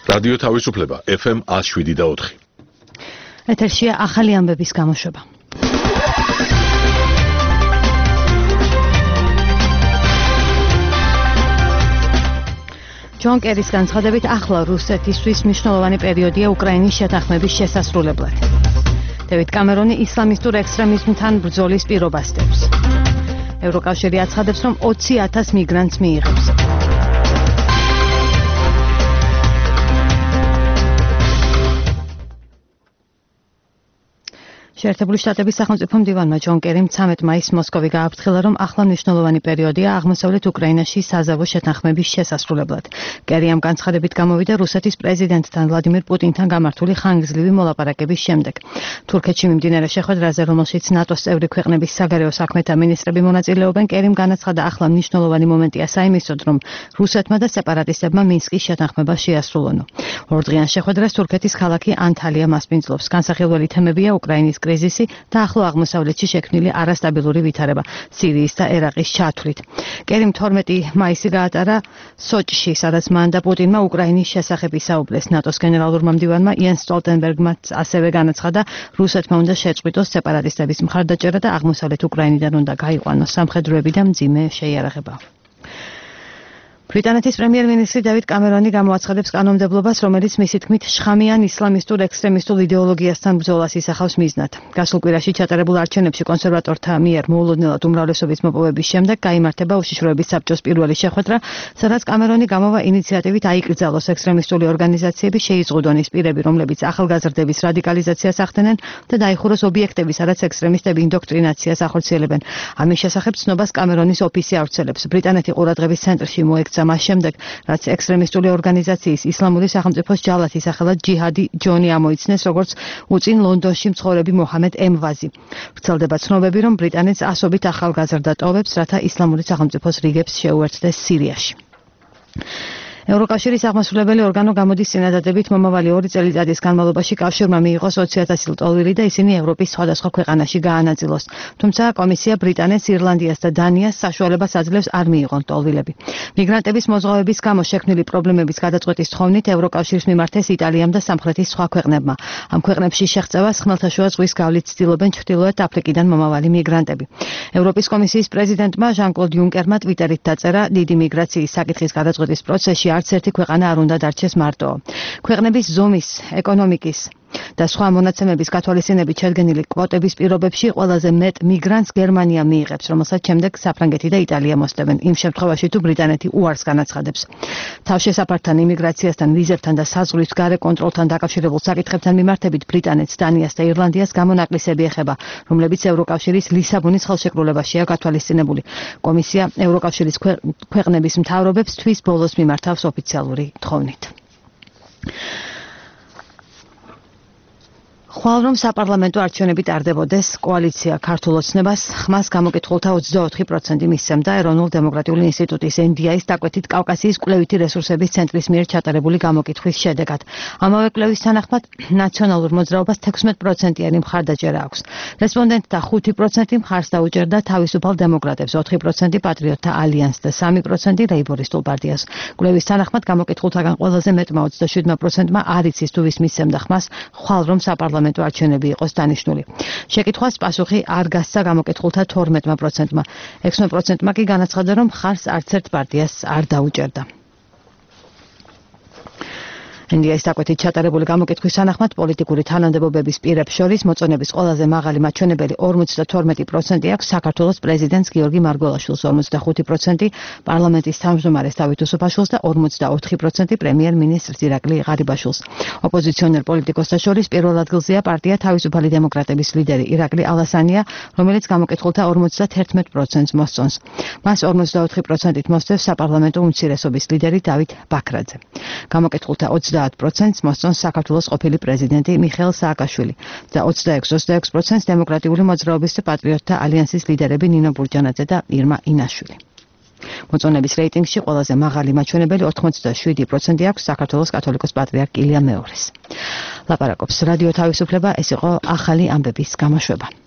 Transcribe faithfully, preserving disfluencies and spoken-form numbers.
რადიო თავისუფლება F M one oh seven და four. ეთერშია ახალი ამბების გამოშვება. ჯონ კერის განცხადებით ახლა რუსეთისთვის მნიშვნელოვანი პერიოდია უკრაინის შეთანხმების შესასრულებლად. დევიდ კამერონი ისლამისტურ ექსტრემიზმთან ბრძოლის პირობას დებს. ევროკავშირი აცხადებს, რომ ოცი ათას მიგრანტს მიიღებს. შეერთებული შტატების სახელმწიფო მდივანმა ჯონ კერიმ ცამეტ მაისს მოსკოვი გააფრთხილა, რომ ახლა მნიშვნელოვანი პერიოდია აღმოსავლეთ უკრაინაში საზავო შეთანხმების შესასრულებლად. კერი ამ განცხადებით გამოვიდა რუსეთის პრეზიდენტთან ვლადიმირ პუტინთან გამართული ხანგრძლივი მოლაპარაკების შემდეგ. თურქეთში მიმდინარე შეხვედრაზე, რომელშიც ნატოს წევრი ქვეყნების საგარეო საქმეთა მინისტრები მონაწილეობენ, კერიმ განაცხადა, ახლა მნიშვნელოვანი მომენტია საიმისოდ, რომ რუსეთმა და სეპარატისტებმა მინსკის შეთანხმება შეასრულონო. ორდღიან შეხვედრას თურქეთის ქალაქი ანტალია მასპინძლობს. განსახილველი თემებია უკრაინის კრიზისი და ახლო აღმოსავლეთში შექმნილი არასტაბილური ვითარება სირიის და ერაყის ჩათვლით. კერიმ თორმეტი მაისი გაატარა სოჭში, სადაც მან და პუტინმა უკრაინის შესახებ ისაუბრეს. ნატოს გენერალურმა მდივანმა იენს სტოლტენბერგმაც ასევე განაცხადა, რუსეთმა უნდა შეწყვიტოს სეპარატისტების მხარდაჭერა და აღმოსავლეთ უკრაინიდან უნდა გაიყვანოს სამხედროები და მძიმე შეიარაღება. ბრიტანეთის პრემიერ-მინისტრი დევიდ კამერონი გამოაცხადებს კანონმდებლობას, რომელიც მისი თქმით შხამიან ისლამისტურ ექსტრემისტულ იდეოლოგიასთან ბრძოლას ისახავს მიზნად. გასულ კვირაში ჩატარებულ არჩევნებში კონსერვატორთა მიერ მოულოდნელად უმრავლესობის მოპოვების შემდეგ გაიმართება უშიშროების საბჭოს პირველი შეხვედრა, სადაც კამერონი გამოვა ინიციატივით აიკრძალოს ექსტრემისტული ორგანიზაციები, შეიზღუდონ ის პირები, რომლებიც ახალგაზრდების რადიკალიზაციას ახდენენ და დაიხუროს ობიექტები, სადაც ექსტრემისტები ინდოქტრინაციას ახორციელებენ. ამის შესახებ ცნობას კამერონის ოფისი ავრცელებს. ბრიტანეთი ყურადღების ცენტრში მოექცა მას შემდეგ, რაც ექსტრემისტული ორგანიზაციის ისლამური სახელმწიფოს ჯალათის სახელად ჯიჰადი ჯონი ამოიცნეს, როგორც უწინ ლონდონში მცხოვრები მოჰამედ ემვაზი. ვრცელდება ცნობები, რომ ბრიტანეთს ასობით ახალგაზრდა ტოვებს, რათა ისლამური სახელმწიფოს რიგებს შეუერთდეს სირიაში. ევროკავშირის აღმასრულებელი ორგანო გამოდის წინადადებით მომავალი ორი წელიწადის განმავლობაში კავშირმა მიიღოს ოცი ათასი ლტოლვილი და ისინი ევროპის სხვადასხვა ქვეყანაში გაანაწილოს. თუმცა კომისია ბრიტანეთს, ირლანდიას და დანიას საშუალებას აძლევს არ მიიღონ ლტოლვილები. მიგრანტების მოზღვავების გამო შექმნილი პრობლემების გადაწყვეტის თხოვნით ევროკავშირს მიმართეს იტალიამ და სამხრეთის სხვა ქვეყნებმა. ამ ქვეყნებში შეღწევას ხმელთაშუა ზღვის გავლით ცდილობენ ჩრდილოეთ აფრიკიდან მომავალი მიგრანტები. ევროპის კომისიის პრეზიდენტმა ჟან-კლოდ იუნკერმა ტვიტერით დაწერა, დიდი მიგრაციის საკითხის გადაწყვეტის პროცესში არც ერთი ქვეყანა არ უნდა დარჩეს მარტო. ქვეყნების ზომის, ეკონომიკის და სხვა მონაცემების გათვალისწინებით შედგენილი კვოტების პირობებში ყველაზე მეტ მიგრანტს გერმანია მიიღებს, რომელსაც შემდეგ საფრანგეთი და იტალია მოსდევენ. იმ შემთხვევაში თუ ბრიტანეთი უარს განაცხადებს. თავშესაფართან, იმიგრაციასთან, ვიზებთან და საზღვრის გარე კონტროლთან დაკავშირებულ საკითხებთან მიმართებით ბრიტანეთს, დანიას და ირლანდიას გამონაკლისები ეხება, რომლებიც ევროკავშირის ლისაბონის ხელშეკრულებაშია გათვალისწინებული. კომისია ევროკავშირის ქვეყნების მთავრობებს თვის ბოლოს მიმართავს ოფიციალური თხოვნით. ხვალ რომ საპარლამენტო არჩევნები ტარდებოდეს, კოალიცია ქართულ ოცნებას ხმას გამოკითხულთა ოცდაოთხი პროცენტი მისცემდა ეროვნულ დემოკრატიული ინსტიტუტის N D I-ის დაკვეთით კავკასიის კვლევითი რესურსების ცენტრის მიერ ჩატარებული გამოკითხვის შედეგად. ამავე კვლევის თანახმად ნაციონალურ მოძრაობას თექვსმეტ პროცენტიანი მხარდაჭერა აქვს. რესპონდენტთა ხუთი პროცენტი მხარს დაუჭერდა თავისუფალ დემოკრატებს, ოთხი პროცენტი პატრიოტთა ალიანსს და სამი პროცენტი ლეიბორისტულ პარტიას. კვლევის თანახმად გამოკითხულთაგან ყველაზე მეტმა ოცდაშვიდმა პროცენტმა არ იცის თუ ვის მისცემდა ხმას, ხვალ რომ საპარლამენტო არჩევნები იყოს დანიშნული. შეკითხვას პასუხი არ გასცა გამოკითხულთა თორმეტმა პროცენტმა. ექვსმე პროცენტმა კი განაცხადა, რომ მხარს არც ერთ პარტიას არ დაუჭერდა. N D I-ის დაკვეთით ჩატარებული გამოკითხვის თანახმად პოლიტიკური თანამდებობების პირებს შორის მოწონების ყველაზე მაღალი მაჩვენებელი ორმოცდათორმეტი პროცენტი აქვს საქართველოს პრეზიდენტს გიორგი მარგველაშვილს, ორმოცდახუთი პროცენტი პარლამენტის თავმჯდომარეს დავით უსუფაშვილს და ორმოცდაოთხი პროცენტი პრემიერ-მინისტრს ირაკლი ღარიბაშვილს. ოპოზიციონერ პოლიტიკოსთა შორის პირველ ადგილზეა პარტია თავისუფალი დემოკრატების ლიდერი ირაკლი ალასანია, რომელიც გამოკითხულთა ორმოცდაათი პროცენტს მოსწონს. მას ორმოცდაოთხი პროცენტით მოსდევს საპარლამენტო უმცირესობის ლიდერი დავით ბაქრაძე. გამოკითხულთა ოცდაათი პროცენტს მოსწონს საქართველოს ყოფილი პრეზიდენტი მიხეილ სააკაშვილი და ოცდაექვსი ოცდაექვსი პროცენტს დემოკრატიული მოძრაობის და პატრიოტთა ალიანსის ლიდერები ნინო ბურჯანაძე და ირმა ინაშვილი. მოწონების რეიტინგში ყველაზე მაღალი მაჩვენებელი ოთხმოცდაშვიდი პროცენტი აქვს საქართველოს კათოლიკოს პატრიარქ ილია მეორეს. ლაპარაკობს რადიო თავისუფლება, ეს იყო ახალი ამბების გამოშვება.